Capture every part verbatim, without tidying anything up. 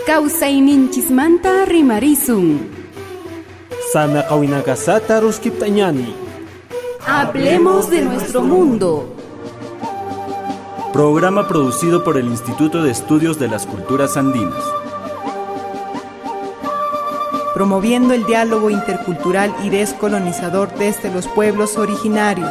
Kawsayninchismanta rimarisun. Sana kawinakasata ruskiptañani. Hablemos de nuestro mundo. Programa producido por el Instituto de Estudios de las Culturas Andinas. Promoviendo el diálogo intercultural y descolonizador desde los pueblos originarios.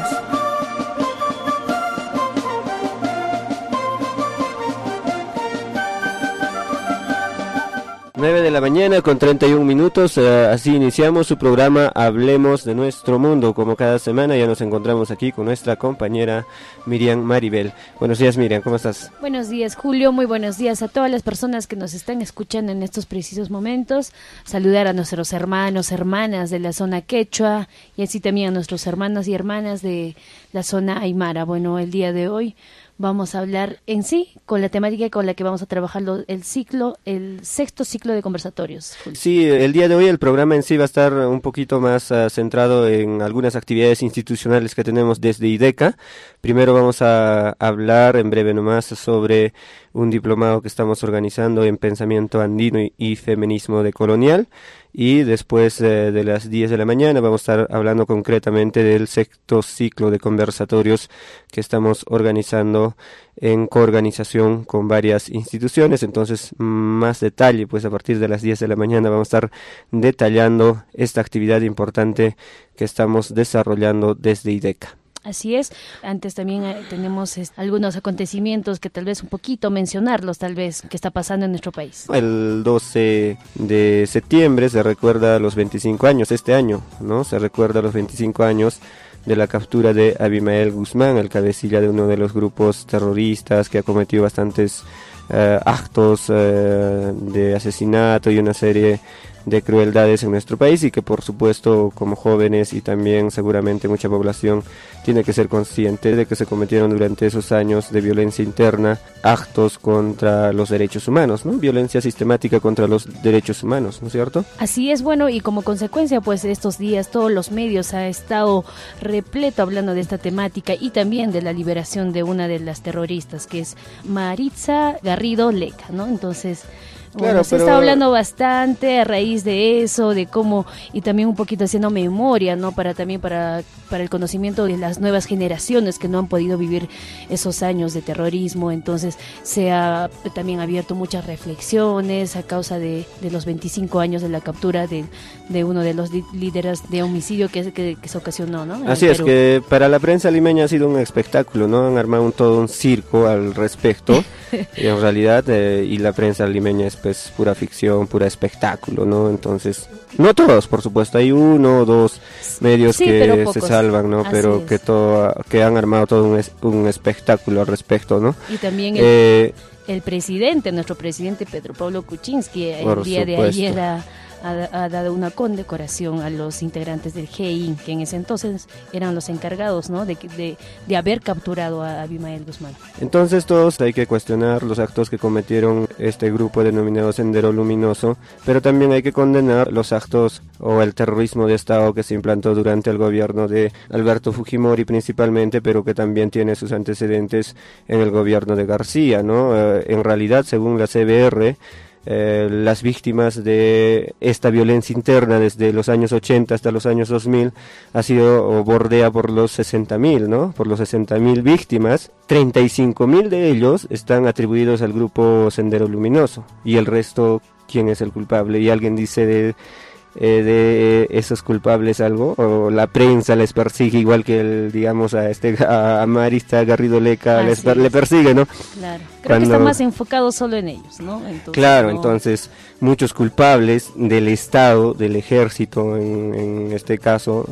nueve de la mañana con treinta y un minutos, uh, así iniciamos su programa Hablemos de Nuestro Mundo. Como cada semana ya nos encontramos aquí con nuestra compañera Miriam Maribel. Buenos días, Miriam, ¿cómo estás? Buenos días, Julio, muy buenos días a todas las personas que nos están escuchando en estos precisos momentos. Saludar a nuestros hermanos, hermanas de la zona quechua y así también a nuestros hermanos y hermanas de la zona aymara. Bueno, el día de hoy vamos a hablar en sí con la temática con la que vamos a trabajar lo, el ciclo, el sexto ciclo de conversatorios. Sí, el día de hoy el programa en sí va a estar un poquito más uh, centrado en algunas actividades institucionales que tenemos desde IDECA. Primero vamos a hablar en breve nomás sobre un diplomado que estamos organizando en pensamiento andino y, y feminismo decolonial. Y después eh, de las diez de la mañana vamos a estar hablando concretamente del sexto ciclo de conversatorios que estamos organizando en coorganización con varias instituciones. Entonces, más detalle, pues a partir de las diez de la mañana vamos a estar detallando esta actividad importante que estamos desarrollando desde IDECA. Así es, antes también eh, tenemos es, algunos acontecimientos que tal vez un poquito mencionarlos, tal vez, que está pasando en nuestro país. El doce de septiembre se recuerda los veinticinco años, este año, ¿no? Se recuerda los veinticinco años de la captura de Abimael Guzmán, el cabecilla de uno de los grupos terroristas que ha cometido bastantes eh, actos eh, de asesinato y una serie de crueldades en nuestro país, y que por supuesto como jóvenes y también seguramente mucha población tiene que ser consciente de que se cometieron durante esos años de violencia interna actos contra los derechos humanos, ¿no? Violencia sistemática contra los derechos humanos, ¿no es cierto? Así es, bueno, y como consecuencia pues estos días todos los medios ha estado repleto hablando de esta temática y también de la liberación de una de las terroristas, que es Maritza Garrido Leca, ¿no? Entonces Bueno, claro, se pero... está hablando bastante a raíz de eso, de cómo, y también un poquito haciendo memoria, ¿no? Para también para, para el conocimiento de las nuevas generaciones que no han podido vivir esos años de terrorismo. Entonces se ha también abierto muchas reflexiones a causa de, de los veinticinco años de la captura de, de uno de los líderes de homicidio que, que, que se ocasionó, ¿no? Así es, que para la prensa limeña ha sido un espectáculo, ¿no? Han armado un, todo un circo al respecto, y en realidad, eh, y la prensa limeña es pues pura ficción, pura espectáculo, ¿no? Entonces, no todos, por supuesto, hay uno o dos medios sí, que se salvan, ¿no? Así pero es. que todo, que han armado todo un, es, un espectáculo al respecto, ¿no? Y también el, eh, el presidente, nuestro presidente Pedro Pablo Kuczynski, el día de ayer ha, ha, ha dado una condecoración a los integrantes del G I, que en ese entonces eran los encargados, ¿no? de, de, de haber capturado a Abimael Guzmán. Entonces todos hay que cuestionar los actos que cometieron este grupo denominado Sendero Luminoso, pero también hay que condenar los actos o el terrorismo de Estado que se implantó durante el gobierno de Alberto Fujimori principalmente, pero que también tiene sus antecedentes en el gobierno de García, ¿no? Eh, en realidad, según la C B R, Eh, las víctimas de esta violencia interna desde los años ochenta hasta los años dos mil ha sido o bordea por los sesenta mil, ¿no? Por los sesenta mil víctimas, treinta y cinco mil de ellos están atribuidos al grupo Sendero Luminoso, y el resto, ¿quién es el culpable? Y alguien dice de Eh, de esos culpables algo, o la prensa les persigue igual que el, digamos a este a, a Marista Garrido Leca ah, les, sí, le persigue, ¿no? Claro. Creo Cuando, que está más enfocado solo en ellos, ¿no? Entonces, claro, no... entonces muchos culpables del Estado, del ejército en, en este caso,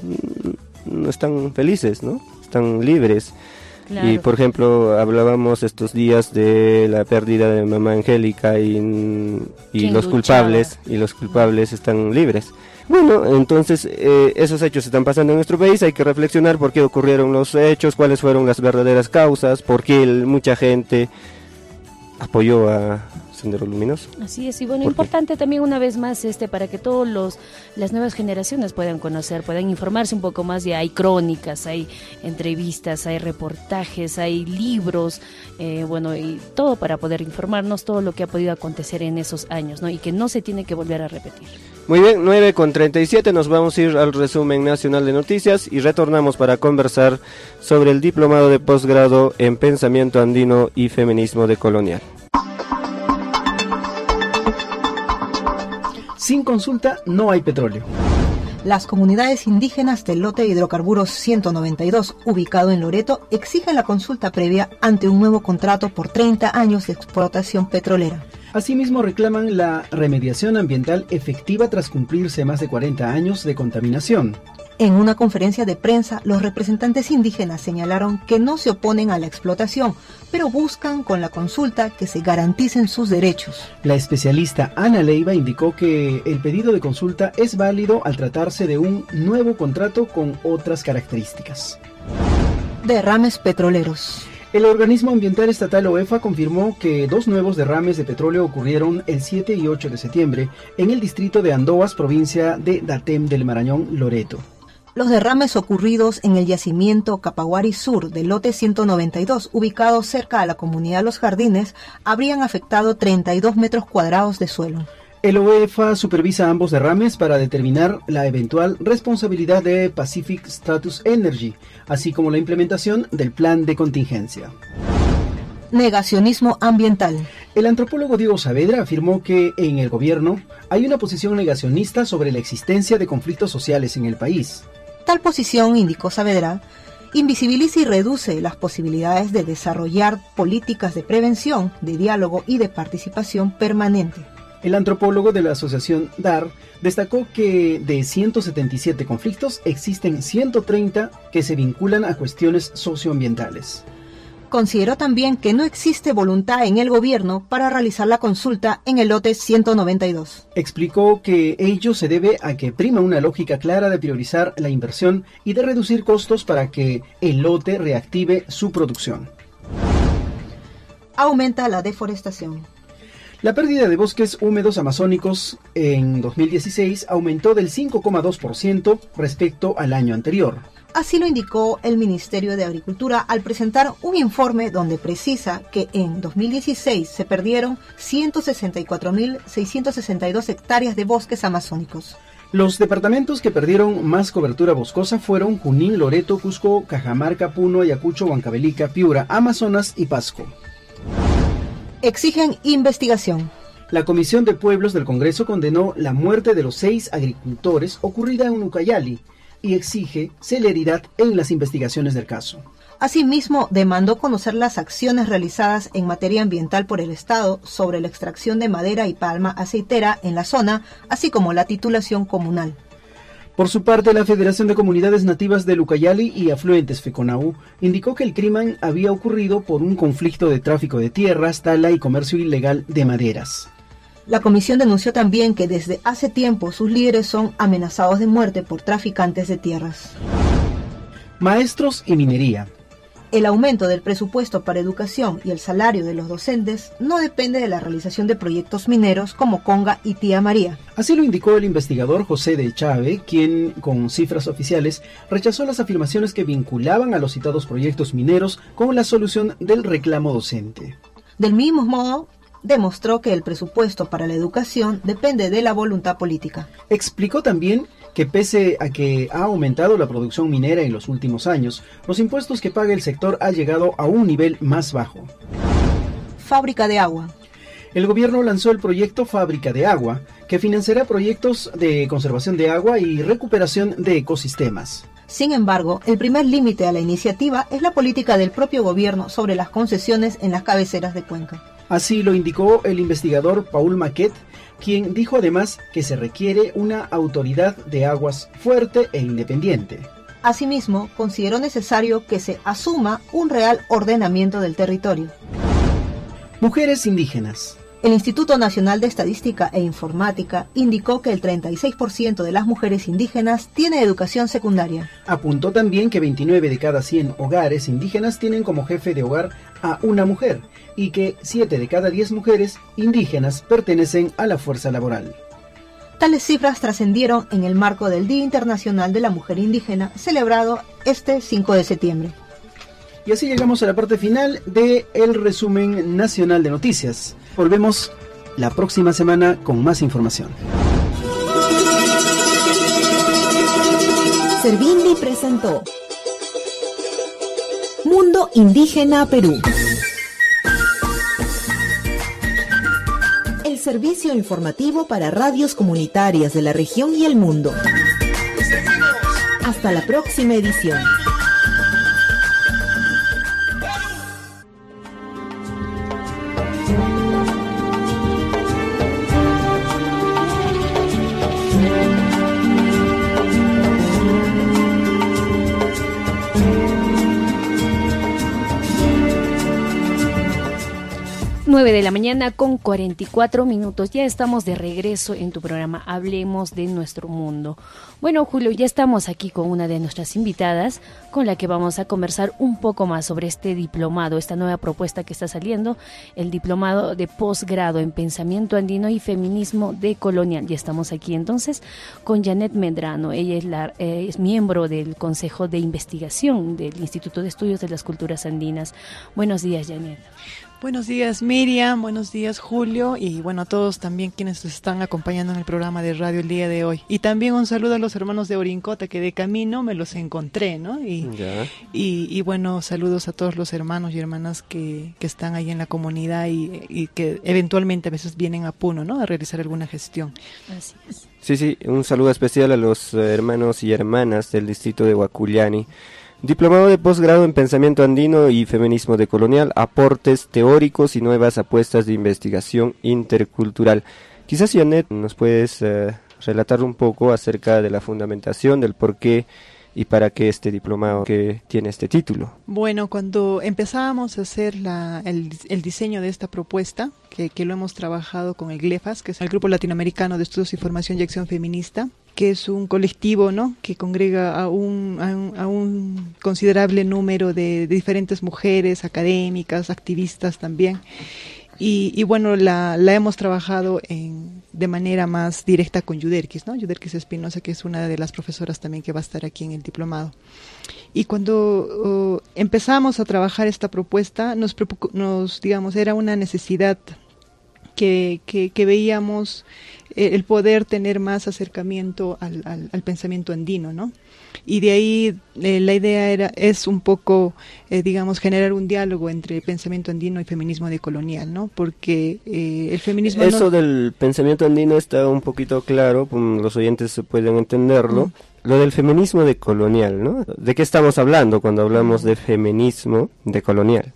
no están felices, ¿no? Están libres. Claro. Y por ejemplo, hablábamos estos días de la pérdida de mamá Angélica y, y los luchaba? culpables y los culpables están libres. Bueno, entonces eh, esos hechos están pasando en nuestro país, hay que reflexionar por qué ocurrieron los hechos, cuáles fueron las verdaderas causas, por qué el, mucha gente apoyó a Sendero Luminoso. Así es, y bueno, importante también una vez más este para que todos los las nuevas generaciones puedan conocer, puedan informarse un poco más. Ya hay crónicas, hay entrevistas, hay reportajes, hay libros, eh, bueno, y todo para poder informarnos todo lo que ha podido acontecer en esos años, ¿no? Y que no se tiene que volver a repetir. Muy bien, nueve con treinta y siete, nos vamos a ir al resumen nacional de noticias y retornamos para conversar sobre el diplomado de posgrado en pensamiento andino y feminismo decolonial. Sin consulta no hay petróleo. Las comunidades indígenas del lote de hidrocarburos ciento noventa y dos, ubicado en Loreto, exigen la consulta previa ante un nuevo contrato por treinta años de explotación petrolera. Asimismo reclaman la remediación ambiental efectiva tras cumplirse más de cuarenta años de contaminación. En una conferencia de prensa, los representantes indígenas señalaron que no se oponen a la explotación, pero buscan con la consulta que se garanticen sus derechos. La especialista Ana Leiva indicó que el pedido de consulta es válido al tratarse de un nuevo contrato con otras características. Derrames petroleros. El organismo ambiental estatal OEFA confirmó que dos nuevos derrames de petróleo ocurrieron el siete y ocho de septiembre en el distrito de Andoas, provincia de Datem del Marañón, Loreto. Los derrames ocurridos en el yacimiento Capaguari Sur del lote ciento noventa y dos, ubicado cerca a la comunidad Los Jardines, habrían afectado treinta y dos metros cuadrados de suelo. El OEFA supervisa ambos derrames para determinar la eventual responsabilidad de Pacific Status Energy, así como la implementación del plan de contingencia. Negacionismo ambiental. El antropólogo Diego Saavedra afirmó que en el gobierno hay una posición negacionista sobre la existencia de conflictos sociales en el país. Tal posición, indicó Saavedra, invisibiliza y reduce las posibilidades de desarrollar políticas de prevención, de diálogo y de participación permanente. El antropólogo de la asociación D A R destacó que de ciento setenta y siete conflictos existen ciento treinta que se vinculan a cuestiones socioambientales. Consideró también que no existe voluntad en el gobierno para realizar la consulta en el lote ciento noventa y dos. Explicó que ello se debe a que prima una lógica clara de priorizar la inversión y de reducir costos para que el lote reactive su producción. Aumenta la deforestación. La pérdida de bosques húmedos amazónicos en dos mil dieciséis aumentó del cinco coma dos por ciento respecto al año anterior. Así lo indicó el Ministerio de Agricultura al presentar un informe donde precisa que en dos mil dieciséis se perdieron ciento sesenta y cuatro mil seiscientas sesenta y dos hectáreas de bosques amazónicos. Los departamentos que perdieron más cobertura boscosa fueron Junín, Loreto, Cusco, Cajamarca, Puno, Ayacucho, Huancavelica, Piura, Amazonas y Pasco. Exigen investigación. La Comisión de Pueblos del Congreso condenó la muerte de los seis agricultores ocurrida en Ucayali y exige celeridad en las investigaciones del caso. Asimismo, demandó conocer las acciones realizadas en materia ambiental por el Estado sobre la extracción de madera y palma aceitera en la zona, así como la titulación comunal. Por su parte, la Federación de Comunidades Nativas del Ucayali y Afluentes FECONAU indicó que el crimen había ocurrido por un conflicto de tráfico de tierras, tala y comercio ilegal de maderas. La comisión denunció también que desde hace tiempo sus líderes son amenazados de muerte por traficantes de tierras. Maestros y minería. El aumento del presupuesto para educación y el salario de los docentes no depende de la realización de proyectos mineros como Conga y Tía María. Así lo indicó el investigador José de Chávez, quien, con cifras oficiales, rechazó las afirmaciones que vinculaban a los citados proyectos mineros con la solución del reclamo docente. Del mismo modo, demostró que el presupuesto para la educación depende de la voluntad política. Explicó también que pese a que ha aumentado la producción minera en los últimos años, los impuestos que paga el sector ha llegado a un nivel más bajo. Fábrica de agua. El gobierno lanzó el proyecto Fábrica de Agua, que financiará proyectos de conservación de agua y recuperación de ecosistemas. Sin embargo, el primer límite a la iniciativa es la política del propio gobierno sobre las concesiones en las cabeceras de cuenca. Así lo indicó el investigador Paul Maquet, quien dijo además que se requiere una autoridad de aguas fuerte e independiente. Asimismo, consideró necesario que se asuma un real ordenamiento del territorio. Mujeres indígenas. El Instituto Nacional de Estadística e Informática indicó que el treinta y seis por ciento de las mujeres indígenas tiene educación secundaria. Apuntó también que veintinueve de cada cien hogares indígenas tienen como jefe de hogar a una mujer y que siete de cada diez mujeres indígenas pertenecen a la fuerza laboral. Tales cifras trascendieron en el marco del Día Internacional de la Mujer Indígena, celebrado este cinco de septiembre. Y así llegamos a la parte final del resumen nacional de noticias. Volvemos la próxima semana con más información. Servindi presentó Mundo Indígena Perú. El servicio informativo para radios comunitarias de la región y el mundo. Hasta la próxima edición. nueve de la mañana con cuarenta y cuatro minutos. Ya estamos de regreso en tu programa Hablemos de Nuestro Mundo. Bueno, Julio, ya estamos aquí con una de nuestras invitadas con la que vamos a conversar un poco más sobre este diplomado, esta nueva propuesta que está saliendo, el diplomado de posgrado en Pensamiento Andino y Feminismo Decolonial. Ya estamos aquí entonces con Janet Medrano. Ella es, la, eh, es miembro del Consejo de Investigación del Instituto de Estudios de las Culturas Andinas. Buenos días, Janet. Buenos días, Miriam, buenos días, Julio, y bueno, a todos también quienes nos están acompañando en el programa de radio el día de hoy. Y también un saludo a los hermanos de Orincota, que de camino me los encontré, ¿no? Y, y, y bueno, saludos a todos los hermanos y hermanas que, que están ahí en la comunidad y, y que eventualmente a veces vienen a Puno, ¿no? A realizar alguna gestión. Así es. Sí, sí, un saludo especial a los hermanos y hermanas del distrito de Huacullani. Diplomado de posgrado en Pensamiento Andino y Feminismo Decolonial, aportes teóricos y nuevas apuestas de investigación intercultural. Quizás, Janet, nos puedes eh, relatar un poco acerca de la fundamentación, del por qué y para qué este diplomado que tiene este título. Bueno, cuando empezábamos a hacer la, el, el diseño de esta propuesta, que, que lo hemos trabajado con el GLEFAS, que es el Grupo Latinoamericano de Estudios y Formación y Acción Feminista, que es un colectivo, ¿no?, que congrega a un, a un, a un considerable número de, de diferentes mujeres, académicas, activistas también. Y, y bueno, la, la hemos trabajado en, de manera más directa con Yuderquis, ¿no? Yuderquis Espinosa, que es una de las profesoras también que va a estar aquí en el diplomado. Y cuando uh, empezamos a trabajar esta propuesta, nos, nos digamos, era una necesidad que, que, que veíamos eh, el poder tener más acercamiento al, al, al pensamiento andino, ¿no? Y de ahí eh, la idea era es un poco, eh, digamos, generar un diálogo entre pensamiento andino y feminismo decolonial, ¿no? Porque eh, el feminismo... Eso no... del pensamiento andino está un poquito claro, los oyentes pueden entenderlo. Mm. Lo del feminismo decolonial, ¿no? ¿De qué estamos hablando cuando hablamos de feminismo decolonial?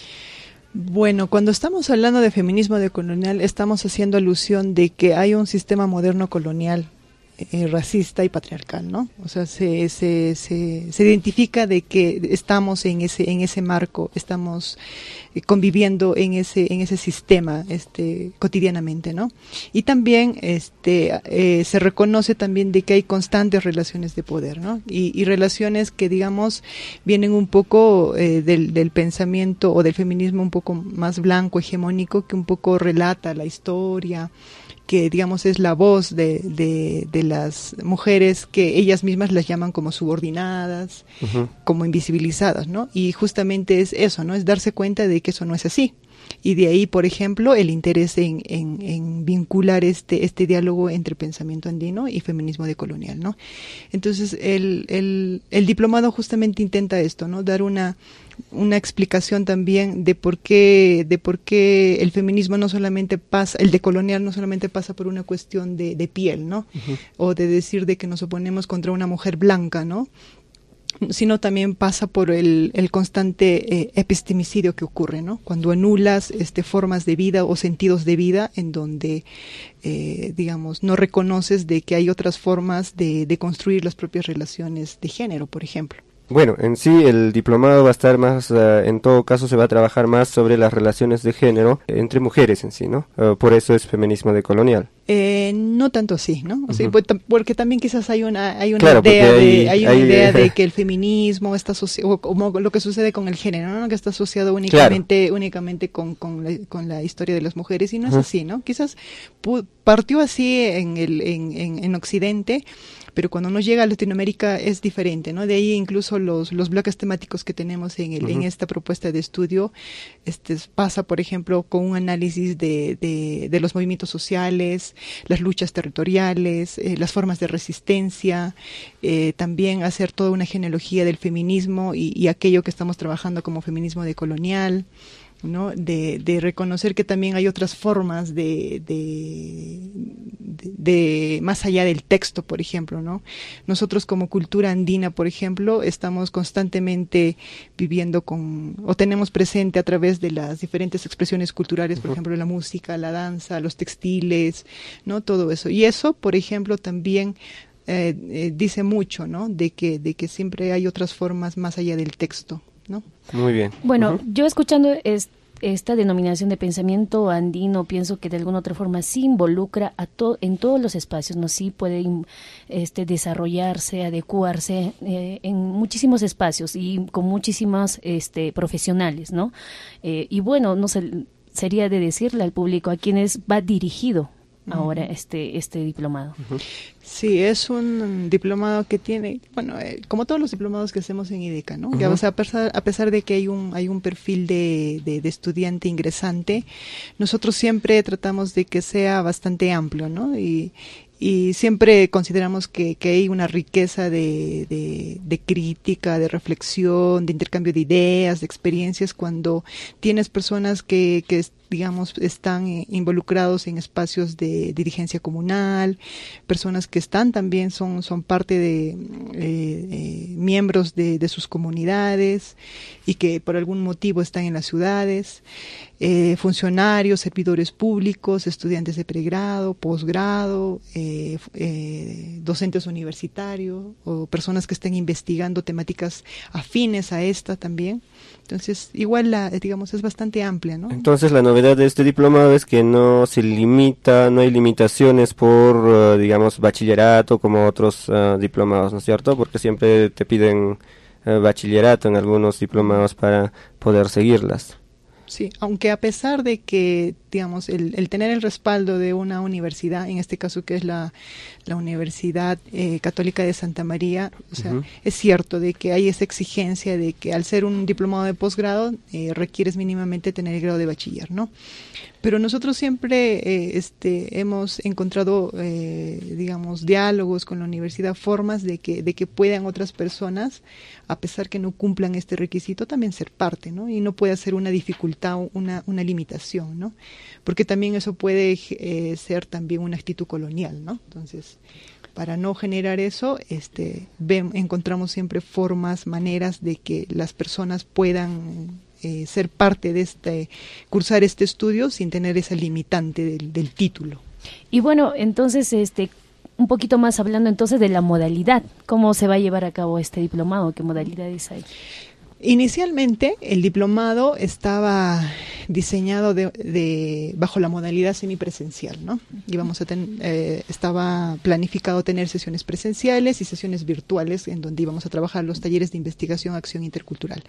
Bueno, cuando estamos hablando de feminismo decolonial, estamos haciendo alusión de que hay un sistema moderno colonial Eh, racista y patriarcal, ¿no? O sea, se, se, se, se identifica de que estamos en ese, en ese marco, estamos eh, conviviendo en ese, en ese sistema, este, cotidianamente, ¿no? Y también, este, eh, se reconoce también de que hay constantes relaciones de poder, ¿no? Y, y relaciones que, digamos, vienen un poco eh, del, del pensamiento o del feminismo un poco más blanco, hegemónico, que un poco relata la historia, que digamos es la voz de, de, de las mujeres que ellas mismas las llaman como subordinadas, uh-huh. como invisibilizadas, ¿no? Y justamente es eso, ¿no? Es darse cuenta de que eso no es así. Y de ahí, por ejemplo, el interés en, en, en vincular este, este diálogo entre pensamiento andino y feminismo decolonial, ¿no? Entonces, el, el, el diplomado justamente intenta esto, ¿no? Dar una, una explicación también de por qué, de por qué el feminismo no solamente pasa, el decolonial no solamente pasa por una cuestión de, de piel, ¿no? Uh-huh. O de decir de que nos oponemos contra una mujer blanca, ¿no? Sino también pasa por el, el constante eh, epistemicidio que ocurre, ¿no? Cuando anulas este, formas de vida o sentidos de vida en donde, eh, digamos, no reconoces de que hay otras formas de, de construir las propias relaciones de género, por ejemplo. Bueno, en sí el diplomado va a estar más, uh, en todo caso se va a trabajar más sobre las relaciones de género entre mujeres en sí, ¿no? Uh, por eso es feminismo decolonial. Eh, no tanto así, ¿no? O sea, uh-huh. porque también quizás hay una hay una claro, idea hay, de hay una hay, idea eh, de que el feminismo está asociado, como lo que sucede con el género, ¿no? Que está asociado únicamente claro. únicamente con con la, con la historia de las mujeres y no es uh-huh. así, ¿no? Quizás pu- partió así en el en, en, en Occidente, pero cuando nos llega a Latinoamérica es diferente, ¿no? De ahí incluso los los bloques temáticos que tenemos en el uh-huh. en esta propuesta de estudio, este pasa, por ejemplo, con un análisis de de, de los movimientos sociales, las luchas territoriales, eh, las formas de resistencia, eh, también hacer toda una genealogía del feminismo y, y aquello que estamos trabajando como feminismo decolonial, ¿no? De, de reconocer que también hay otras formas de, de, de, de más allá del texto, por ejemplo, ¿no? Nosotros como cultura andina, por ejemplo, estamos constantemente viviendo con, o tenemos presente a través de las diferentes expresiones culturales, por ejemplo, la música, la danza, los textiles, ¿no? Todo eso. Y eso, por ejemplo, también eh, eh, dice mucho, ¿no? De que, de que siempre hay otras formas más allá del texto, ¿no? Muy bien. Bueno, uh-huh. yo escuchando es, esta denominación de pensamiento andino, pienso que de alguna otra forma sí involucra a to, en todos los espacios, ¿no? Sí puede este, desarrollarse, adecuarse eh, en muchísimos espacios y con muchísimos este, profesionales, ¿no? Eh, y bueno, no sé, sería de decirle al público a quienes va dirigido ahora este este diplomado. Sí, es un diplomado que tiene, bueno, eh, como todos los diplomados que hacemos en IDECA, ¿no? Uh-huh. Que, o sea, a pesar, a pesar de que hay un hay un perfil de, de, de estudiante ingresante, nosotros siempre tratamos de que sea bastante amplio, ¿no? Y y siempre consideramos que, que hay una riqueza de, de, de crítica, de reflexión, de intercambio de ideas, de experiencias, cuando tienes personas que, que digamos, están involucrados en espacios de dirigencia comunal, personas que están también, son, son parte de eh, eh, miembros de, de sus comunidades y que por algún motivo están en las ciudades, eh, funcionarios, servidores públicos, estudiantes de pregrado, posgrado, eh, eh, docentes universitarios o personas que estén investigando temáticas afines a esta también. Entonces, igual, la, digamos, es bastante amplia, ¿no? Entonces, la novedad de este diplomado es que no se limita, no hay limitaciones por, uh, digamos, bachillerato como otros uh, diplomados, ¿no es cierto? Porque siempre te piden uh, bachillerato en algunos diplomados para poder seguirlas. Sí, aunque a pesar de que, digamos, el, el tener el respaldo de una universidad, en este caso que es la, la Universidad eh, Católica de Santa María, o sea, uh-huh. es cierto de que hay esa exigencia de que al ser un diplomado de posgrado eh, requieres mínimamente tener el grado de bachiller, ¿no? Pero nosotros siempre eh, este, hemos encontrado, eh, digamos, diálogos con la universidad, formas de que, de que puedan otras personas, a pesar que no cumplan este requisito, también ser parte, ¿no? Y no puede ser una dificultad, una, una limitación, ¿no? Porque también eso puede eh, ser también una actitud colonial, ¿no? Entonces, para no generar eso, este, ven, encontramos siempre formas, maneras de que las personas puedan Eh, ser parte de este, cursar este estudio sin tener esa limitante del, del título. Y bueno, entonces, este, un poquito más hablando entonces de la modalidad, ¿cómo se va a llevar a cabo este diplomado? ¿Qué modalidades hay? Inicialmente, el diplomado estaba diseñado de, de bajo la modalidad semipresencial, ¿no? Íbamos a ten, eh, estaba planificado tener sesiones presenciales y sesiones virtuales en donde íbamos a trabajar los talleres de investigación, acción intercultural.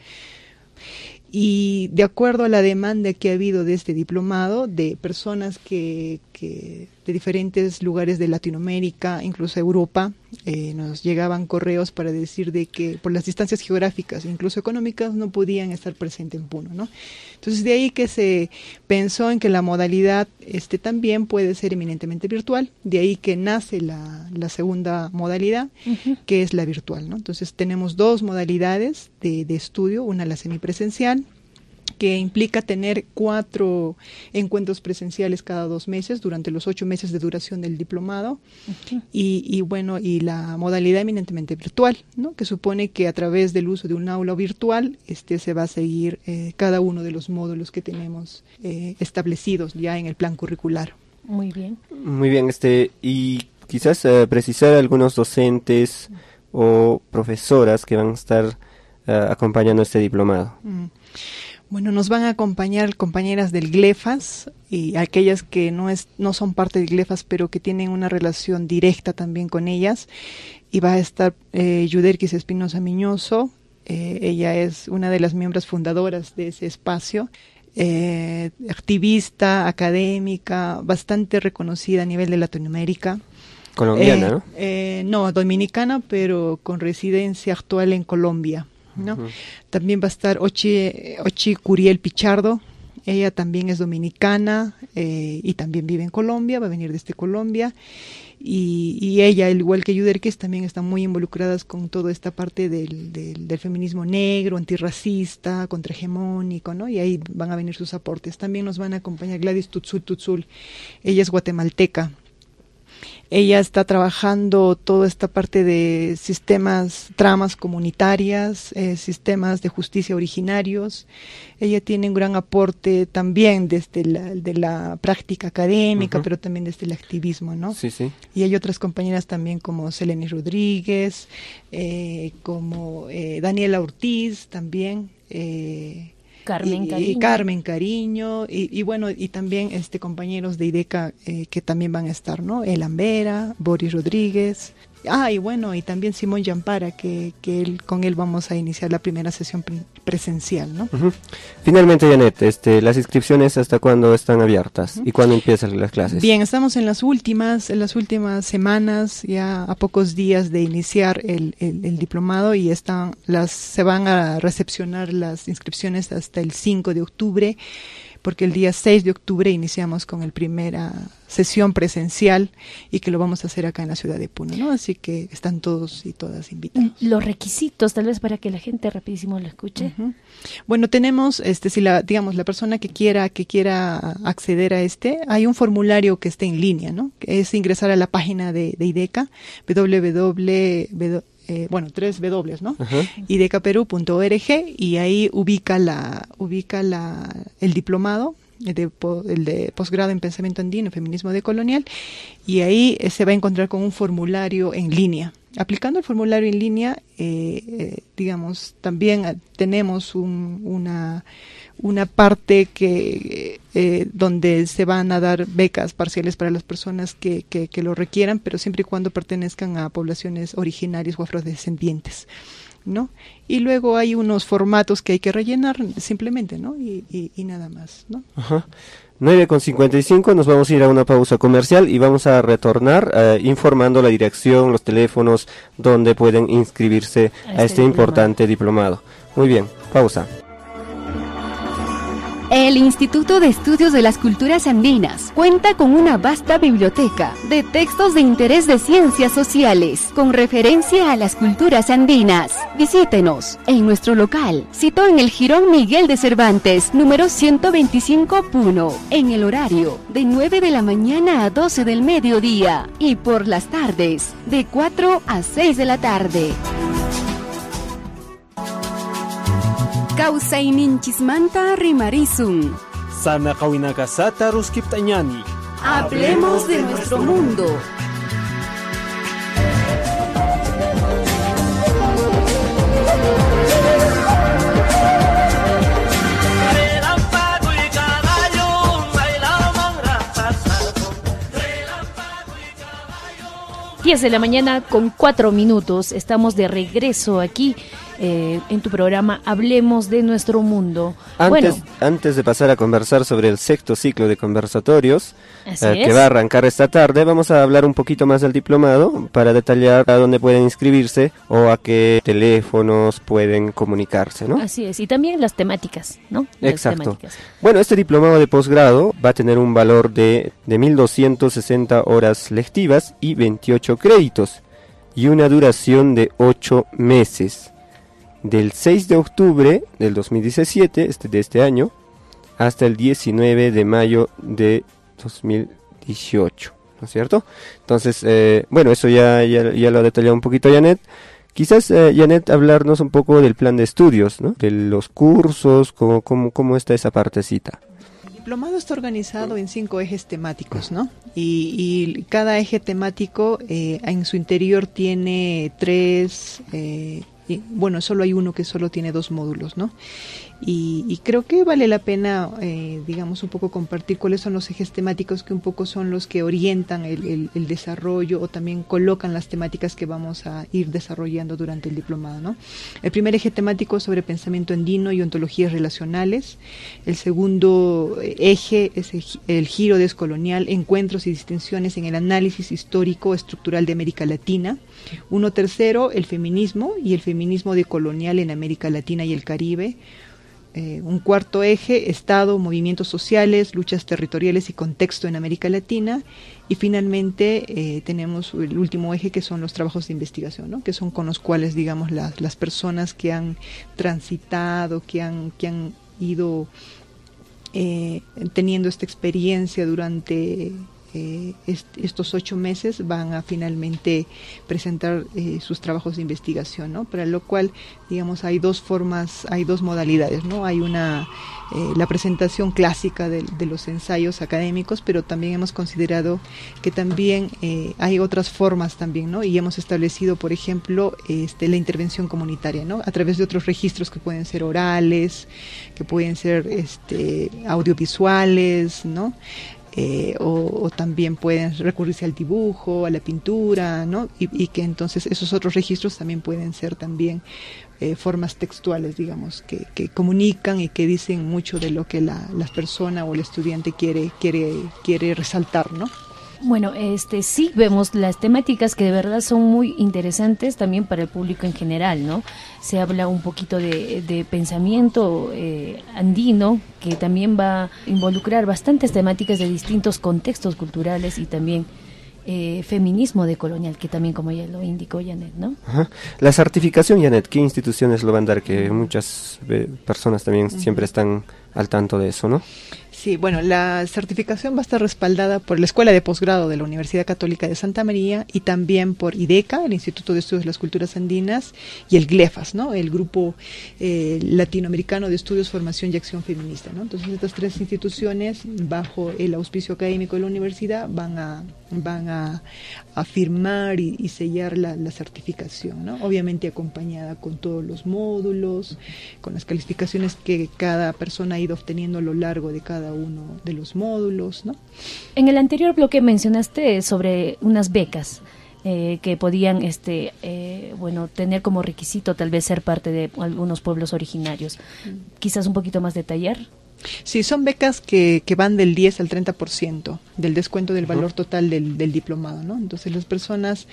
Y de acuerdo a la demanda que ha habido de este diplomado, de personas que, que de diferentes lugares de Latinoamérica, incluso Europa, eh, nos llegaban correos para decir de que por las distancias geográficas, incluso económicas, no podían estar presentes en Puno, ¿no? Entonces, de ahí que se pensó en que la modalidad este también puede ser eminentemente virtual, de ahí que nace la, la segunda modalidad, uh-huh. que es la virtual, ¿no? Entonces, tenemos dos modalidades de, de estudio, una la semipresencial, que implica tener cuatro encuentros presenciales cada dos meses durante los ocho meses de duración del diplomado, uh-huh. y, y bueno, y la modalidad eminentemente virtual, ¿no? Que supone que a través del uso de un aula virtual este se va a seguir eh, cada uno de los módulos que tenemos eh, establecidos ya en el plan curricular. Muy bien. Muy bien, este y quizás uh, precisar algunos docentes o profesoras que van a estar uh, acompañando este diplomado? Mm. Bueno, nos van a acompañar compañeras del GLEFAS y aquellas que no es no son parte del GLEFAS, pero que tienen una relación directa también con ellas. Y va a estar eh, Yuderquis Espinosa Miñoso, eh, ella es una de las miembros fundadoras de ese espacio, eh, activista, académica, bastante reconocida a nivel de Latinoamérica. Colombiana, eh, ¿no? Eh, no, dominicana, pero con residencia actual en Colombia, ¿no? Uh-huh. También va a estar Ochi, Ochi Curiel Pichardo, ella también es dominicana eh, y también vive en Colombia, va a venir desde Colombia. Y, y ella, al igual que Yuderquis, también están muy involucradas con toda esta parte del, del, del feminismo negro, antirracista, contrahegemónico, ¿no? Y ahí van a venir sus aportes. También nos van a acompañar Gladys Tutzul Tutzul, ella es guatemalteca. Ella está trabajando toda esta parte de sistemas, tramas comunitarias, eh, sistemas de justicia originarios. Ella tiene un gran aporte también desde la, de la práctica académica, uh-huh. pero también desde el activismo, ¿no? Sí, sí. Y hay otras compañeras también como Selene Rodríguez, eh, como eh, Daniela Ortiz también, eh, Carmen y, Cariño. Y Carmen Cariño, y, y bueno, y también este compañeros de IDECA eh, que también van a estar, ¿no? Elan Vera, Boris Rodríguez, ah, y bueno, y también Simón Yampara, que, que él, con él vamos a iniciar la primera sesión pre- presencial, ¿no? Uh-huh. Finalmente, Janet, este, las inscripciones ¿hasta cuándo están abiertas? Uh-huh. ¿Y cuándo empiezan las clases? Bien, estamos en las últimas, en las últimas semanas, ya a pocos días de iniciar el, el, el diplomado, y están las, se van a recepcionar las inscripciones hasta el cinco de octubre, porque el día seis de octubre iniciamos con la primera sesión presencial y que lo vamos a hacer acá en la ciudad de Puno, ¿no? Así que están todos y todas invitados. Los requisitos, tal vez para que la gente rapidísimo lo escuche. Uh-huh. Bueno, tenemos, este, si la, digamos, la persona que quiera, que quiera acceder a este, hay un formulario que está en línea, ¿no? Que es ingresar a la página de, de IDECA, w w w Eh, bueno, tres W, ¿no? Uh-huh. idecaperú punto org, y ahí ubica la ubica la el diplomado, el de, el de posgrado en pensamiento andino, feminismo decolonial, y ahí eh, se va a encontrar con un formulario en línea. Aplicando el formulario en línea, eh, eh, digamos, también tenemos un, una una parte que eh, donde se van a dar becas parciales para las personas que, que, que lo requieran, pero siempre y cuando pertenezcan a poblaciones originarias o afrodescendientes, ¿no? Y luego hay unos formatos que hay que rellenar simplemente, ¿no? Y, y, y nada más, ¿no? Ajá. nueve con cincuenta y cinco, nos vamos a ir a una pausa comercial y vamos a retornar eh, informando la dirección, los teléfonos donde pueden inscribirse a este, a este importante diplomado. Muy bien, pausa. El Instituto de Estudios de las Culturas Andinas cuenta con una vasta biblioteca de textos de interés de ciencias sociales con referencia a las culturas andinas. Visítenos en nuestro local, situado en el Jirón Miguel de Cervantes, número ciento veinticinco, Puno, en el horario de nueve de la mañana a doce del mediodía y por las tardes de cuatro a seis de la tarde. Kausayninchismanta rimarizun. Sana kawinakasata ruskiptañani. Hablemos de nuestro mundo. diez de la mañana con cuatro minutos. Estamos de regreso aquí eh, en tu programa Hablemos de Nuestro Mundo. Antes, bueno, antes de pasar a conversar sobre el sexto ciclo de conversatorios eh, que va a arrancar esta tarde, vamos a hablar un poquito más del diplomado para detallar a dónde pueden inscribirse o a qué teléfonos pueden comunicarse, ¿no? Así es, y también las temáticas, ¿no? Las Exacto. Temáticas. Bueno, este diplomado de posgrado va a tener un valor de, de mil doscientas sesenta horas lectivas y veintiocho créditos y una duración de ocho meses, del seis de octubre del dos mil diecisiete, este, de este año, hasta el diecinueve de mayo de dos mil dieciocho, ¿no es cierto? Entonces, eh, bueno, eso ya, ya, ya lo ha detallado un poquito Janet. Quizás, eh, Janet, hablarnos un poco del plan de estudios, ¿no? De los cursos, cómo, cómo, cómo está esa partecita. El diplomado está organizado en cinco ejes temáticos, ¿no? Y, y cada eje temático eh, en su interior tiene tres, eh, y, bueno, solo hay uno que solo tiene dos módulos, ¿no? Y, y creo que vale la pena, eh, digamos, un poco compartir cuáles son los ejes temáticos que un poco son los que orientan el, el, el desarrollo o también colocan las temáticas que vamos a ir desarrollando durante el diplomado, ¿no? El primer eje temático es sobre pensamiento andino y ontologías relacionales. El segundo eje es el, el giro descolonial, encuentros y distinciones en el análisis histórico estructural de América Latina. Uno tercero, el feminismo y el feminismo decolonial en América Latina y el Caribe. Eh, un cuarto eje, Estado, movimientos sociales, luchas territoriales y contexto en América Latina. Y finalmente eh, tenemos el último eje, que son los trabajos de investigación, ¿no? Que son con los cuales, digamos, las, las personas que han transitado, que han, que han ido eh, teniendo esta experiencia durante eh, est estos ocho meses van a finalmente presentar eh, sus trabajos de investigación, ¿no? Para lo cual, digamos, hay dos formas, hay dos modalidades, ¿no? Hay una, eh, la presentación clásica de, de los ensayos académicos, pero también hemos considerado que también eh, hay otras formas también, ¿no? Y hemos establecido, por ejemplo, este, la intervención comunitaria, ¿no? A través de otros registros que pueden ser orales, que pueden ser este, audiovisuales, ¿no? Eh, o, o también pueden recurrirse al dibujo, a la pintura, ¿no? Y, y que entonces esos otros registros también pueden ser también eh, formas textuales, digamos, que, que comunican y que dicen mucho de lo que la, la persona o el estudiante quiere, quiere, quiere resaltar, ¿no? Bueno, este sí vemos las temáticas que de verdad son muy interesantes también para el público en general, ¿no? Se habla un poquito de, de pensamiento eh, andino, que también va a involucrar bastantes temáticas de distintos contextos culturales y también eh, feminismo decolonial, que también, como ya lo indicó Janet, ¿no? Ajá. La certificación, Janet, ¿qué instituciones lo van a dar? Que muchas eh, personas también uh-huh. siempre están al tanto de eso, ¿no? Sí, bueno, la certificación va a estar respaldada por la Escuela de Posgrado de la Universidad Católica de Santa María y también por IDECA, el Instituto de Estudios de las Culturas Andinas, y el GLEFAS, ¿no? El Grupo eh, Latinoamericano de Estudios, Formación y Acción Feminista, ¿no? Entonces, estas tres instituciones, bajo el auspicio académico de la universidad, van a van a, a firmar y, y sellar la, la certificación, ¿no? Obviamente acompañada con todos los módulos, con las calificaciones que cada persona ha ido obteniendo a lo largo de cada uno de los módulos, ¿no? En el anterior bloque mencionaste sobre unas becas eh, que podían, este, eh, bueno, tener como requisito tal vez ser parte de algunos pueblos originarios. Quizás un poquito más detallar. Sí, son becas que, que van del diez al treinta por ciento del descuento del valor total del, del diplomado, ¿no? Entonces, las personas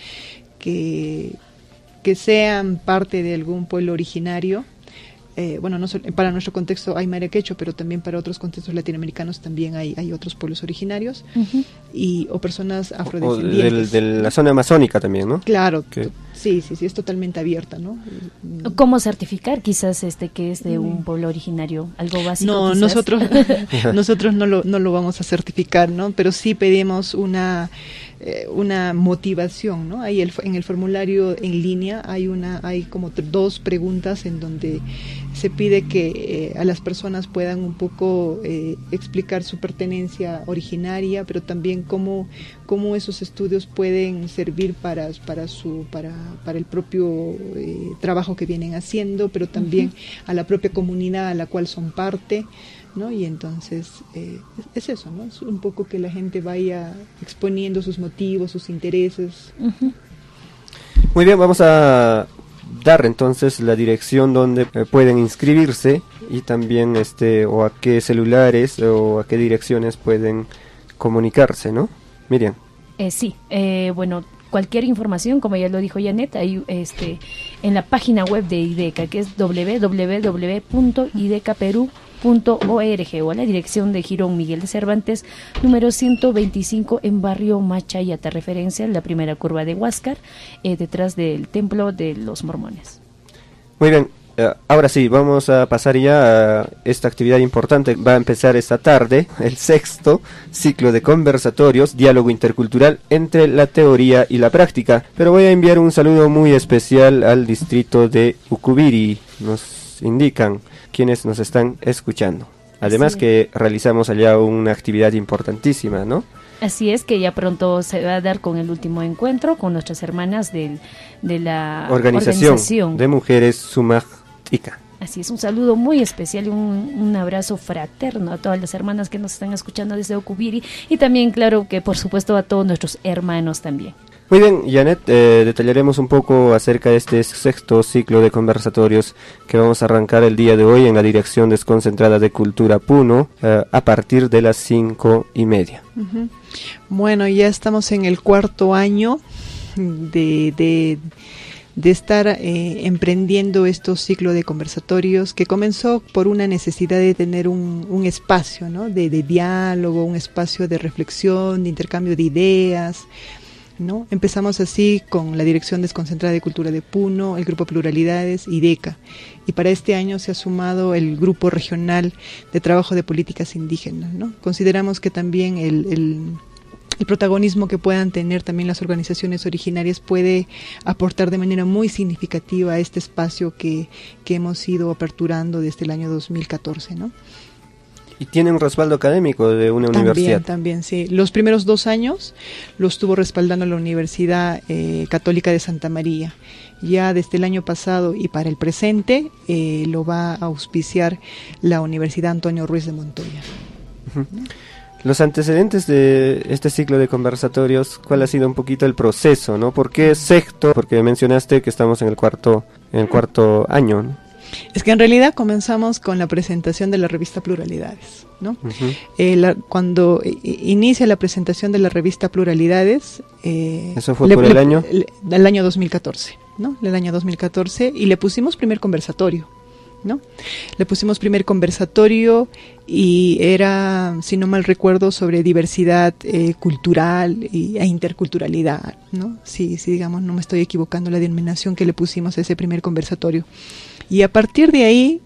que, que sean parte de algún pueblo originario, eh, bueno, no solo, para nuestro contexto hay maya quechua, pero también para otros contextos latinoamericanos también hay, hay otros pueblos originarios, uh-huh. y o personas afrodescendientes. O del, de la zona amazónica también, ¿no? Claro, que... sí, sí, sí, es totalmente abierta, ¿no? ¿Cómo certificar quizás este que es de un pueblo originario? ¿Algo básico? No, quizás? nosotros nosotros no lo, no lo vamos a certificar, ¿no? Pero sí pedimos una eh, una motivación, ¿no? Ahí el, en el formulario en línea hay una hay como dos preguntas en donde se pide que eh, a las personas puedan un poco eh, explicar su pertenencia originaria, pero también cómo cómo esos estudios pueden servir para para su para para el propio eh, trabajo que vienen haciendo, pero también uh-huh. a la propia comunidad a la cual son parte, ¿no? Y entonces eh, es, es eso, ¿no? Es un poco que la gente vaya exponiendo sus motivos, sus intereses. Uh-huh. Muy bien, vamos a dar entonces la dirección donde eh, pueden inscribirse y también este o a qué celulares o a qué direcciones pueden comunicarse, ¿no? Miriam. Eh, sí, eh, bueno, cualquier información, como ya lo dijo Janet, hay este, en la página web de IDECA, que es doble u doble u doble u punto ideca perú punto org, o a la dirección de Girón Miguel de Cervantes, número ciento veinticinco, en barrio Machayata, referencia a la primera curva de Huáscar, eh, detrás del Templo de los Mormones. Muy bien. Uh, ahora sí, vamos a pasar ya a esta actividad importante. Va a empezar esta tarde el sexto ciclo de conversatorios, diálogo intercultural entre la teoría y la práctica. Pero voy a enviar un saludo muy especial al distrito de Ucubiri. Nos indican quienes nos están escuchando. Además sí. que realizamos allá una actividad importantísima, ¿no? Así es, que ya pronto se va a dar con el último encuentro con nuestras hermanas del, de la organización, organización de mujeres Sumaj Tika. Así es, un saludo muy especial y un, un abrazo fraterno a todas las hermanas que nos están escuchando desde Ocubiri y también, claro, que por supuesto a todos nuestros hermanos también. Muy bien, Janet, eh, detallaremos un poco acerca de este sexto ciclo de conversatorios que vamos a arrancar el día de hoy en la Dirección Desconcentrada de Cultura Puno eh, a partir de las cinco y media. Uh-huh. Bueno, ya estamos en el cuarto año de... de de estar eh, emprendiendo estos ciclos de conversatorios que comenzó por una necesidad de tener un, un espacio, ¿no? de, de diálogo, un espacio de reflexión, de intercambio de ideas, ¿no? Empezamos así con la Dirección Desconcentrada de Cultura de Puno, el Grupo Pluralidades y DECA. Y para este año se ha sumado el Grupo Regional de Trabajo de Políticas Indígenas, ¿no? Consideramos que también el... el El protagonismo que puedan tener también las organizaciones originarias puede aportar de manera muy significativa a este espacio que, que hemos ido aperturando desde el año dos mil catorce, ¿no? Y tiene un respaldo académico de una también, universidad. También, sí. Los primeros dos años los estuvo respaldando la Universidad eh, Católica de Santa María. Ya desde el año pasado y para el presente eh, lo va a auspiciar la Universidad Antonio Ruiz de Montoya. Uh-huh. Los antecedentes de este ciclo de conversatorios, ¿cuál ha sido un poquito el proceso, no? ¿Por qué sexto? Porque mencionaste que estamos en el cuarto, en el cuarto año, ¿no? Es que en realidad comenzamos con la presentación de la revista Pluralidades, ¿no? Uh-huh. Eh, la, cuando eh, inicia la presentación de la revista Pluralidades... Eh, ¿Eso fue le, por el le, año? Le, el año dos mil catorce, ¿no? El año dos mil catorce, y le pusimos primer conversatorio, ¿no? Le pusimos primer conversatorio y era, si no mal recuerdo, sobre diversidad eh, cultural y, e interculturalidad, ¿no? Sí, sí, digamos, no me estoy equivocando la denominación que le pusimos a ese primer conversatorio. Y a partir de ahí,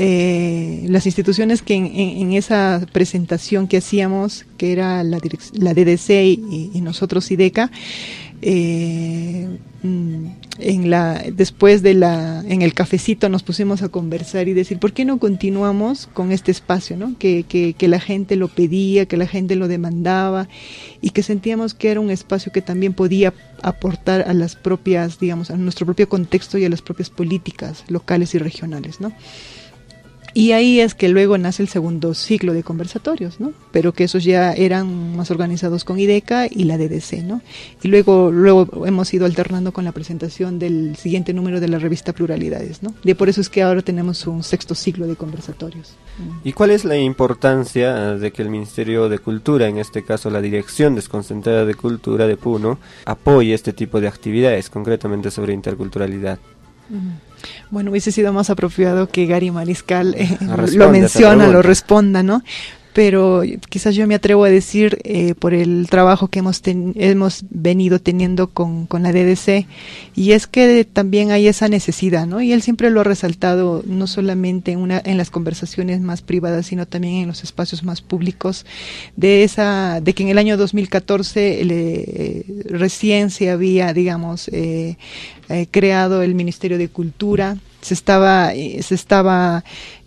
eh, las instituciones que en, en, en esa presentación que hacíamos, que era la, la D D C y, y nosotros IDECA, eh, en la después de la en el cafecito nos pusimos a conversar y decir, ¿por qué no continuamos con este espacio, ¿no? Que, que, que la gente lo pedía, que la gente lo demandaba y que sentíamos que era un espacio que también podía aportar a las propias, digamos, a nuestro propio contexto y a las propias políticas locales y regionales, ¿no? Y ahí es que luego nace el segundo ciclo de conversatorios, ¿no? Pero que esos ya eran más organizados con IDECA y la D D C, ¿no? Y luego luego hemos ido alternando con la presentación del siguiente número de la revista Pluralidades, ¿no? Y por eso es que ahora tenemos un sexto ciclo de conversatorios. ¿Y cuál es la importancia de que el Ministerio de Cultura, en este caso la Dirección Desconcentrada de Cultura de Puno, apoye este tipo de actividades, concretamente sobre interculturalidad? Bueno, hubiese sido más apropiado que Gary Mariscal eh, lo menciona, lo responda, ¿no? Pero quizás yo me atrevo a decir, eh, por el trabajo que hemos ten, hemos venido teniendo con, con la D D C, y es que también hay esa necesidad, ¿no? Y él siempre lo ha resaltado, no solamente en, una, en las conversaciones más privadas, sino también en los espacios más públicos, de esa de que en el año dos mil catorce le, recién se había, digamos, eh, eh, creado el Ministerio de Cultura, se estaba, eh, se estaba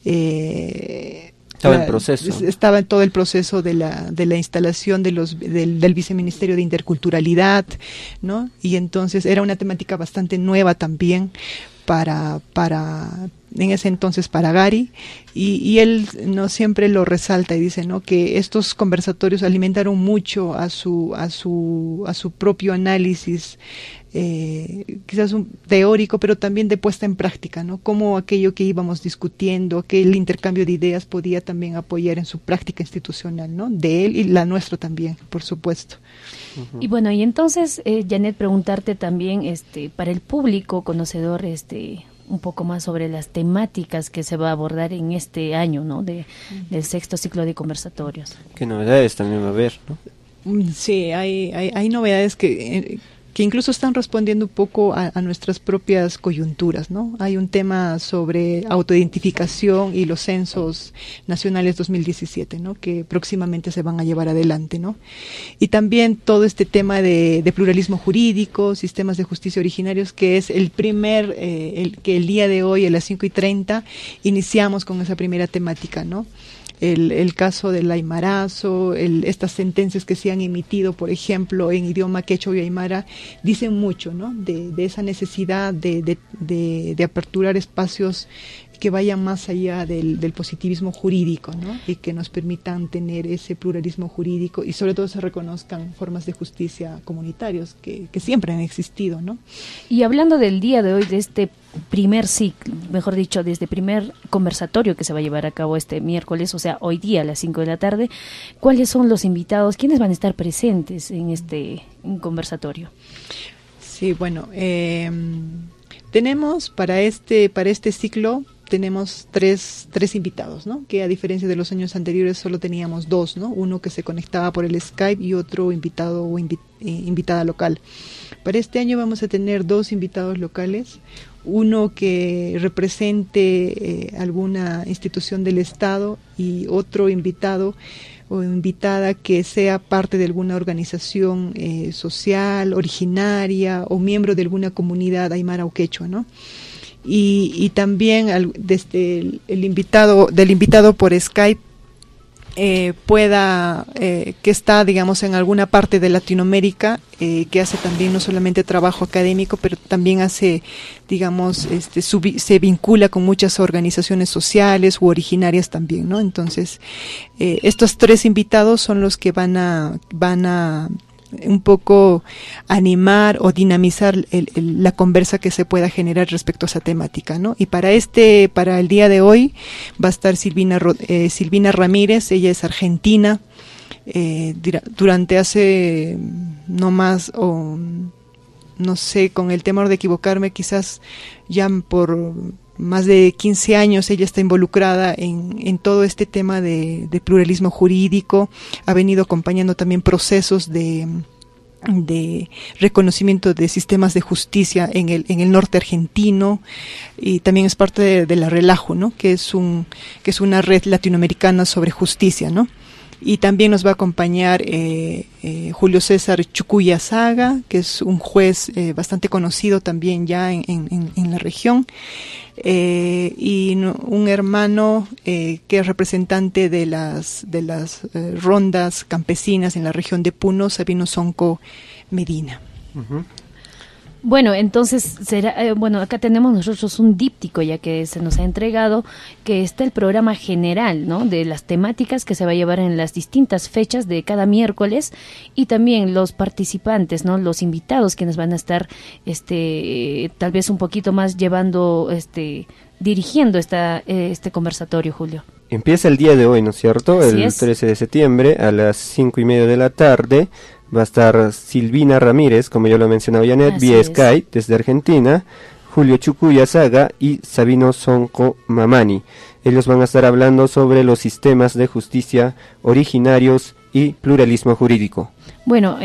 eh, Estaba en proceso. Estaba en todo el proceso de la de la instalación de los del, del Viceministerio de Interculturalidad, ¿no? Y entonces era una temática bastante nueva también para para en ese entonces para Gary, y, y él no siempre lo resalta y dice, ¿no?, que estos conversatorios alimentaron mucho a su a su a su propio análisis, eh, quizás un teórico, pero también de puesta en práctica, ¿no? Cómo aquello que íbamos discutiendo, que el intercambio de ideas podía también apoyar en su práctica institucional, ¿no? De él y la nuestra también, por supuesto. Uh-huh. Y bueno, y entonces, eh, Janet, preguntarte también, este, para el público conocedor, este, un poco más sobre las temáticas que se va a abordar en este año, ¿no?, de, del sexto ciclo de conversatorios. ¿Qué novedades también va a haber, no? Sí, hay, hay, hay novedades que... Eh, que incluso están respondiendo un poco a, a nuestras propias coyunturas, ¿no? Hay un tema sobre autoidentificación y los censos nacionales dos mil diecisiete, ¿no?, que próximamente se van a llevar adelante, ¿no? Y también todo este tema de, de pluralismo jurídico, sistemas de justicia originarios, que es el primer, eh, el, que el día de hoy a las cinco y treinta iniciamos con esa primera temática, ¿no? el, el caso del aymarazo, el, estas sentencias que se han emitido, por ejemplo, en idioma quechua y aymara, dicen mucho, ¿no? De, de esa necesidad de, de, de, de aperturar espacios que vayan más allá del, del positivismo jurídico, ¿no? Y que nos permitan tener ese pluralismo jurídico y sobre todo se reconozcan formas de justicia comunitarios que, que siempre han existido, ¿no? Y hablando del día de hoy, de este primer ciclo, mejor dicho, de este primer conversatorio que se va a llevar a cabo este miércoles, o sea, hoy día a las cinco de la tarde, ¿cuáles son los invitados? ¿Quiénes van a estar presentes en este conversatorio? Sí, bueno, eh, tenemos para este, para este ciclo tenemos tres, tres invitados, ¿no? Que a diferencia de los años anteriores solo teníamos dos, ¿no? Uno que se conectaba por el Skype y otro invitado o invi eh, invitada local. Para este año vamos a tener dos invitados locales, uno que represente eh, alguna institución del Estado y otro invitado o invitada que sea parte de alguna organización eh, social, originaria o miembro de alguna comunidad aymara o quechua, ¿no? Y, y también al, desde el, el invitado del invitado por Skype eh, pueda eh, que está, digamos, en alguna parte de Latinoamérica, eh, que hace también no solamente trabajo académico, pero también hace, digamos, este, subi, se vincula con muchas organizaciones sociales u originarias también, ¿no? Entonces, eh, estos tres invitados son los que van a van a un poco animar o dinamizar el, el, la conversa que se pueda generar respecto a esa temática, ¿no? Y para este, para el día de hoy va a estar Silvina, eh, Silvina Ramírez, ella es argentina, eh, durante hace no más o no sé, con el temor de equivocarme, quizás ya por más de quince años ella está involucrada en, en todo este tema de, de pluralismo jurídico, ha venido acompañando también procesos de, de reconocimiento de sistemas de justicia en el, en el norte argentino, y también es parte de, de la Relajo, ¿no? Que es un, que es una red latinoamericana sobre justicia, ¿no? Y también nos va a acompañar eh, eh, Julio César Chucuya Saga, que es un juez eh, bastante conocido también ya en, en, en la región, eh, y no, un hermano eh, que es representante de las de las eh, rondas campesinas en la región de Puno, Sabino Sonco Medina. Uh-huh. Bueno, entonces, será eh, bueno, acá tenemos nosotros un díptico ya que se nos ha entregado, que está el programa general, ¿no? De las temáticas que se va a llevar en las distintas fechas de cada miércoles, y también los participantes, ¿no? Los invitados quienes van a estar, este, tal vez un poquito más llevando, este, dirigiendo esta, eh, este conversatorio, Julio. Empieza el día de hoy, ¿no es cierto? Así el es. trece de septiembre a las cinco y media de la tarde. Va a estar Silvina Ramírez, como yo lo mencionaba, Janet, vía Skype desde Argentina, Julio Chucuya Saga y Sabino Sonco Mamani. Ellos van a estar hablando sobre los sistemas de justicia originarios y pluralismo jurídico. Bueno,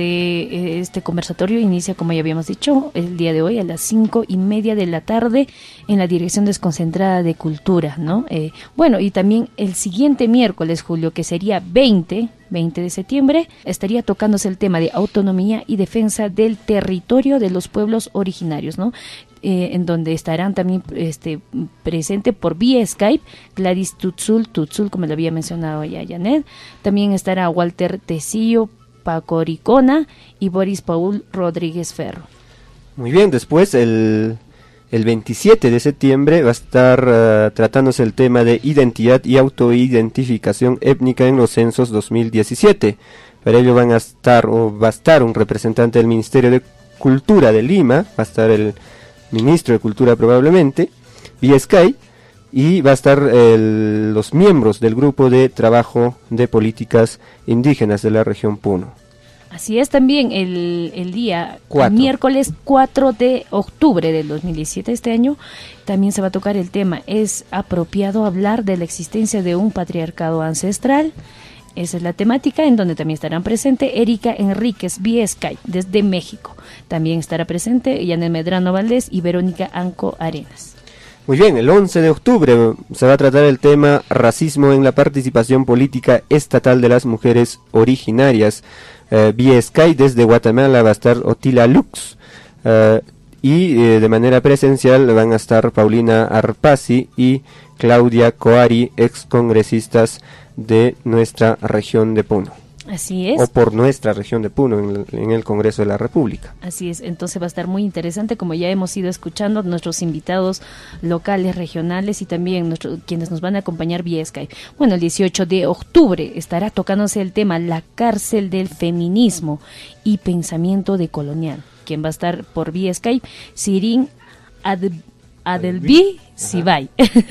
este este conversatorio inicia, como ya habíamos dicho, el día de hoy a las cinco y media de la tarde en la Dirección Desconcentrada de Cultura, ¿no? Eh, bueno, y también el siguiente miércoles, Julio, que sería veinte de septiembre, estaría tocándose el tema de autonomía y defensa del territorio de los pueblos originarios, ¿no? Eh, en donde estarán también este, presente por vía Skype Gladys Tutzul, Tutzul, como lo había mencionado ya Janet. También estará Walter Tecillo, Paco Ricona y Boris Paul Rodríguez Ferro. Muy bien, después el, el veintisiete de septiembre va a estar uh, tratándose el tema de identidad y autoidentificación étnica en los censos dos mil diecisiete. Para ello van a estar, o va a estar un representante del Ministerio de Cultura de Lima, va a estar el ministro de Cultura probablemente, vía Skype, y va a estar el, los miembros del grupo de trabajo de políticas indígenas de la región Puno. Así es, también el, el día Cuatro. el miércoles cuatro de octubre del dos mil diecisiete, este año, también se va a tocar el tema, ¿es apropiado hablar de la existencia de un patriarcado ancestral? Esa es la temática, en donde también estarán presentes Erika Enríquez vía Skype desde México. También estará presente Yanel Medrano Valdés y Verónica Anco Arenas. Muy bien, el once de octubre se va a tratar el tema racismo en la participación política estatal de las mujeres originarias. Uh, vía Skype desde Guatemala va a estar Otila Lux, uh, y eh, de manera presencial van a estar Paulina Arpasi y Claudia Coari, ex congresistas de nuestra región de Puno. Así es. O por nuestra región de Puno en el, en el Congreso de la República. Así es, entonces va a estar muy interesante, como ya hemos ido escuchando, nuestros invitados locales, regionales y también nuestro, quienes nos van a acompañar vía Skype. Bueno, el dieciocho de octubre estará tocándose el tema La cárcel del feminismo y pensamiento decolonial. Quien va a estar por vía Skype, Sirin Ad Adelbi Sibay,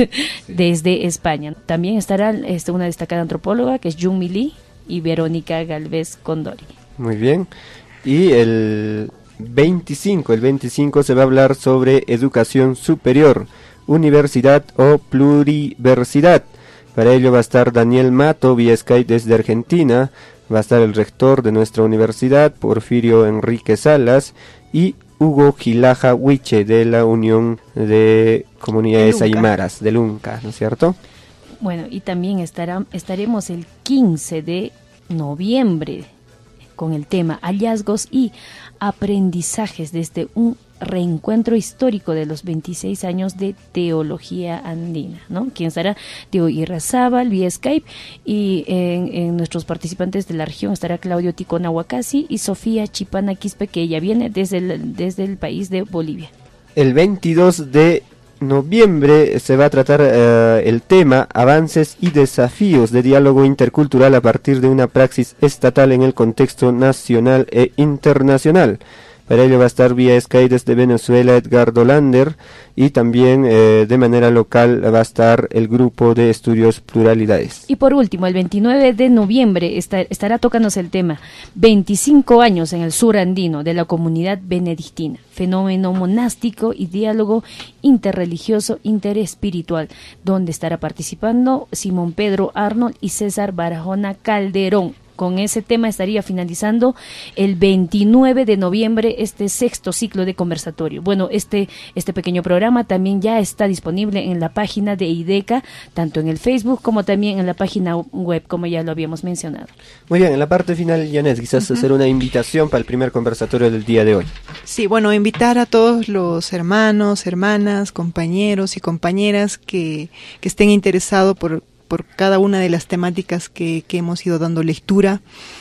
desde España. También estará este, una destacada antropóloga que es Jung-Mi Lee y Verónica Galvez Condori. Muy bien. Y el veinticinco, el veinticinco se va a hablar sobre educación superior, universidad o pluriversidad. Para ello va a estar Daniel Mato vía Skype desde Argentina, va a estar el rector de nuestra universidad, Porfirio Enrique Salas, y Hugo Gilaja Huiche de la Unión de Comunidades Aymaras, del UNCA, ¿no es cierto? Bueno, y también estará, estaremos el quince de noviembre con el tema Hallazgos y aprendizajes desde un reencuentro histórico de los veintiséis años de teología andina, ¿no? Quien estará Teo Irrazábal vía Skype, y en, en nuestros participantes de la región estará Claudio Ticona Huacasi y Sofía Chipana Quispe, que ella viene desde el, desde el país de Bolivia. El veintidós de noviembre se va a tratar uh, el tema Avances y desafíos de diálogo intercultural a partir de una praxis estatal en el contexto nacional e internacional. Para ello va a estar vía Skype desde Venezuela Edgardo Lander, y también eh, de manera local va a estar el grupo de estudios Pluralidades. Y por último, el veintinueve de noviembre está, estará tocándose el tema veinticinco años en el sur andino de la comunidad benedictina, fenómeno monástico y diálogo interreligioso interespiritual, donde estará participando Simón Pedro Arnold y César Barahona Calderón. Con ese tema estaría finalizando el veintinueve de noviembre este sexto ciclo de conversatorio. Bueno, este este pequeño programa también ya está disponible en la página de IDECA, tanto en el Facebook como también en la página web, como ya lo habíamos mencionado. Muy bien, en la parte final, Janet, quizás uh-huh. hacer una invitación para el primer conversatorio del día de hoy. Sí, bueno, invitar a todos los hermanos, hermanas, compañeros y compañeras que, que estén interesados por por cada una de las temáticas que, que hemos ido dando lectura.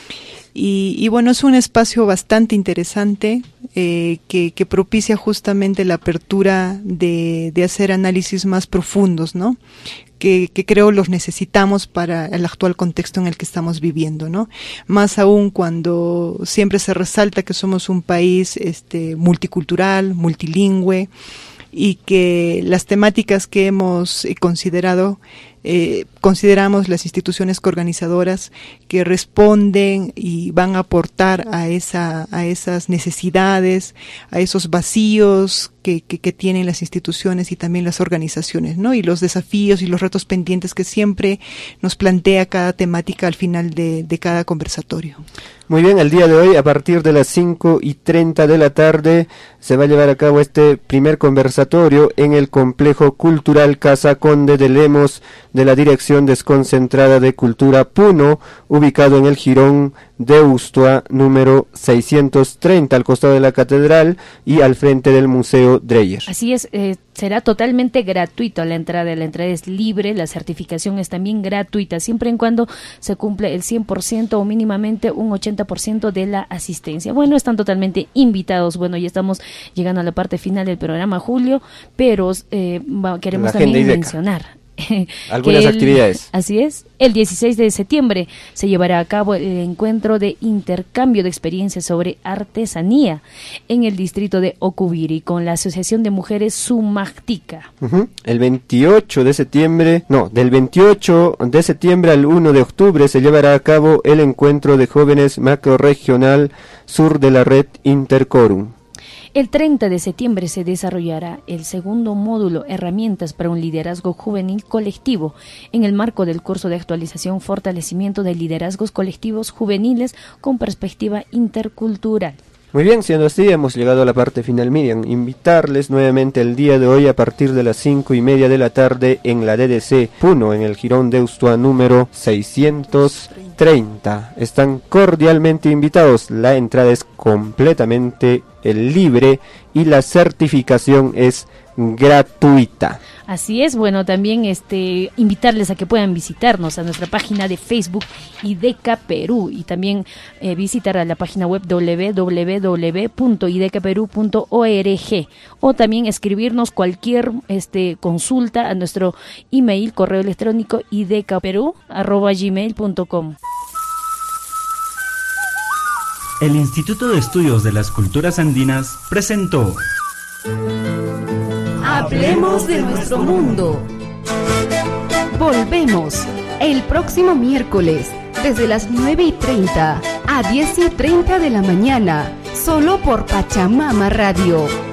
Y, y bueno, es un espacio bastante interesante eh, que, que propicia justamente la apertura de, de hacer análisis más profundos, ¿no? Que, que creo los necesitamos para el actual contexto en el que estamos viviendo, ¿no? Más aún cuando siempre se resalta que somos un país este, multicultural, multilingüe, y que las temáticas que hemos considerado Eh, consideramos las instituciones coorganizadoras que responden y van a aportar a esa a esas necesidades, a esos vacíos que, que, que tienen las instituciones y también las organizaciones, ¿no? Y los desafíos y los retos pendientes que siempre nos plantea cada temática al final de, de cada conversatorio. Muy bien, el día de hoy a partir de las cinco y treinta de la tarde se va a llevar a cabo este primer conversatorio en el Complejo Cultural Casa Conde de Lemos de la Dirección Desconcentrada de Cultura Puno, ubicado en el Jirón de Ustua número seiscientos treinta, al costado de la catedral y al frente del Museo Dreyer. Así es, eh, será totalmente gratuito la entrada, la entrada es libre, la certificación es también gratuita, siempre en cuando se cumple el cien por ciento o mínimamente un ochenta por ciento de la asistencia. Bueno, están totalmente invitados. Bueno, ya estamos llegando a la parte final del programa, Julio, pero eh, va, queremos también mencionar algunas el, actividades. Así es, el dieciséis de septiembre se llevará a cabo el encuentro de intercambio de experiencias sobre artesanía en el distrito de Ocubiri con la Asociación de Mujeres Sumactica. Uh-huh. El veintiocho de septiembre, no, del veintiocho de septiembre al uno de octubre se llevará a cabo el encuentro de jóvenes macroregional sur de la red Intercorum. El treinta de septiembre se desarrollará el segundo módulo Herramientas para un liderazgo juvenil colectivo en el marco del curso de actualización Fortalecimiento de liderazgos colectivos juveniles con perspectiva intercultural. Muy bien, siendo así, hemos llegado a la parte final, Miriam. Invitarles nuevamente el día de hoy a partir de las cinco y media de la tarde en la D D C Puno, en el Jirón de Ustua número seiscientos treinta. Están cordialmente invitados. La entrada es completamente libre y la certificación es gratuita. Así es, bueno, también este invitarles a que puedan visitarnos a nuestra página de Facebook IDECA Perú y también eh, visitar a la página web doble u doble u doble u punto ideca perú punto org o también escribirnos cualquier este consulta a nuestro email, correo electrónico idecaperú arroba gmail punto com. El Instituto de Estudios de las Culturas Andinas presentó Hablemos de nuestro mundo. Volvemos el próximo miércoles desde las nueve y treinta a diez y treinta de la mañana, solo por Pachamama Radio.